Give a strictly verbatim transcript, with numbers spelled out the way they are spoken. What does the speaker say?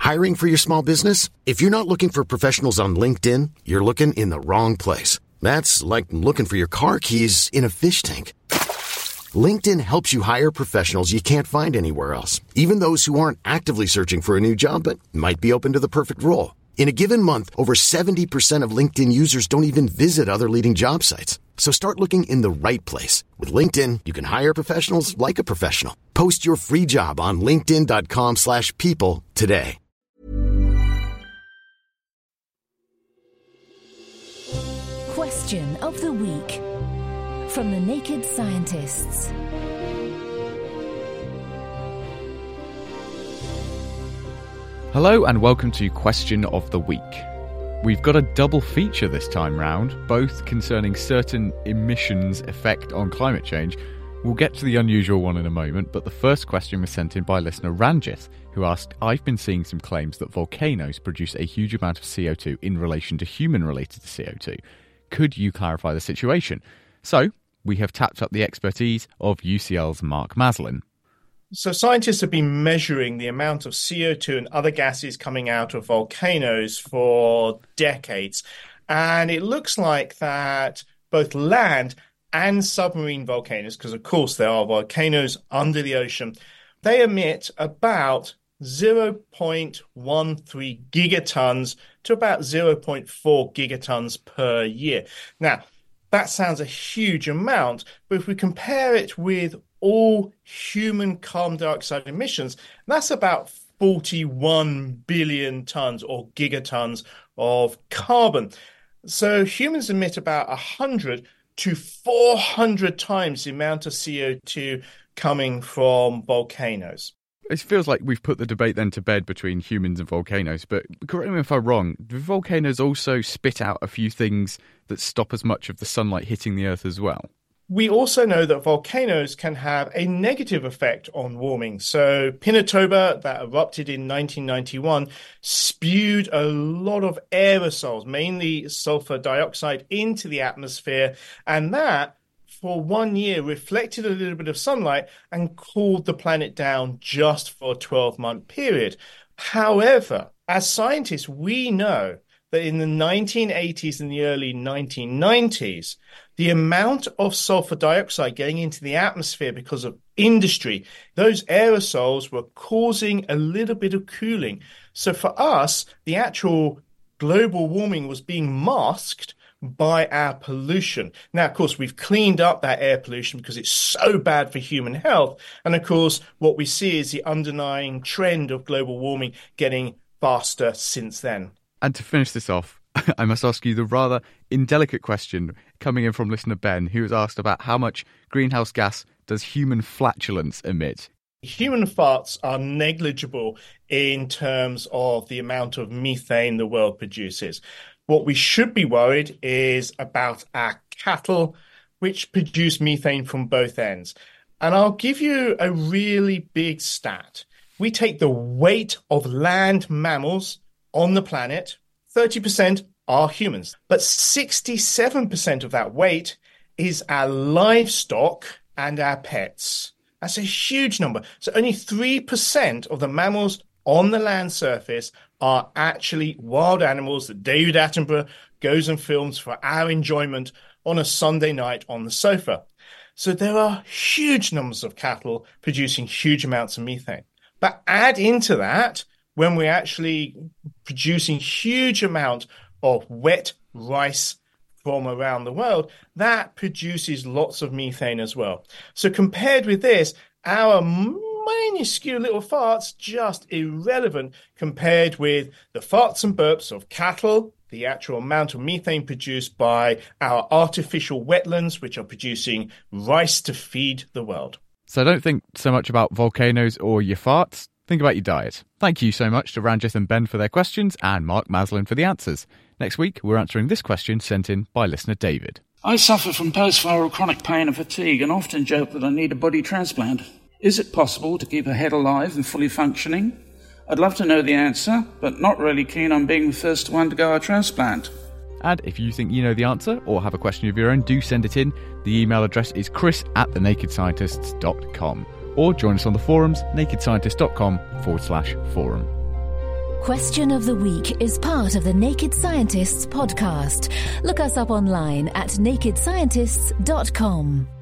Hiring for your small business? If you're not looking for professionals on LinkedIn, you're looking in the wrong place. That's like looking for your car keys in a fish tank. LinkedIn helps you hire professionals you can't find anywhere else, even those who aren't actively searching for a new job but might be open to the perfect role. In a given month, over seventy percent of LinkedIn users don't even visit other leading job sites. So start looking in the right place. With LinkedIn, you can hire professionals like a professional. Post your free job on linkedin.com slash people today. Question of the week from the Naked Scientists. Hello and welcome to Question of the Week. We've got a double feature this time round, both concerning certain emissions' effect on climate change. We'll get to the unusual one in a moment, but the first question was sent in by listener Ranjith, who asked, I've been seeing some claims that volcanoes produce a huge amount of C O two in relation to human-related C O two. Could you clarify the situation? So, we have tapped up the expertise of U C L's Mark Maslin. So scientists have been measuring the amount of C O two and other gases coming out of volcanoes for decades. And it looks like that both land and submarine volcanoes, because of course there are volcanoes under the ocean, they emit about zero point one three gigatons to about zero point four gigatons per year. Now, that sounds a huge amount, but if we compare it with all human carbon dioxide emissions, that's about forty-one billion tons or gigatons of carbon. So humans emit about one hundred to four hundred times the amount of C O two coming from volcanoes. It feels like we've put the debate then to bed between humans and volcanoes, but correct me if I'm wrong, do volcanoes also spit out a few things that stop as much of the sunlight hitting the Earth as well? We also know that volcanoes can have a negative effect on warming. So Pinatubo, that erupted in nineteen ninety-one, spewed a lot of aerosols, mainly sulfur dioxide, into the atmosphere, and that for one year reflected a little bit of sunlight and cooled the planet down just for a twelve-month period. However, as scientists, we know that in the nineteen eighties and the early nineteen nineties, the amount of sulfur dioxide getting into the atmosphere because of industry, those aerosols were causing a little bit of cooling. So for us, the actual global warming was being masked by our pollution. Now, of course, we've cleaned up that air pollution because it's so bad for human health. And of course, what we see is the underlying trend of global warming getting faster since then. And to finish this off, I must ask you the rather indelicate question coming in from listener Ben, who was asked about how much greenhouse gas does human flatulence emit? Human farts are negligible in terms of the amount of methane the world produces. What we should be worried is about our cattle, which produce methane from both ends. And I'll give you a really big stat. We take the weight of land mammals on the planet, thirty percent are humans, but sixty-seven percent of that weight is our livestock and our pets. That's a huge number. So only three percent of the mammals on the land surface are actually wild animals that David Attenborough goes and films for our enjoyment on a Sunday night on the sofa. So there are huge numbers of cattle producing huge amounts of methane. But add into that, when we're actually producing huge amount of wet rice from around the world, that produces lots of methane as well. So compared with this, our minuscule little farts, just irrelevant compared with the farts and burps of cattle, the actual amount of methane produced by our artificial wetlands, which are producing rice to feed the world. So don't think so much about volcanoes or your farts. Think about your diet. Thank you so much to Ranjith and Ben for their questions and Mark Maslin for the answers. Next week, we're answering this question sent in by listener David. I suffer from post-viral chronic pain and fatigue and often joke that I need a body transplant. Is it possible to keep a head alive and fully functioning? I'd love to know the answer, but not really keen on being the first to undergo a transplant. And if you think you know the answer or have a question of your own, do send it in. The email address is chris at the naked scientists dot com. Or join us on the forums, nakedscientist.com forward slash forum. Question of the Week is part of the Naked Scientists podcast. Look us up online at naked scientists dot com.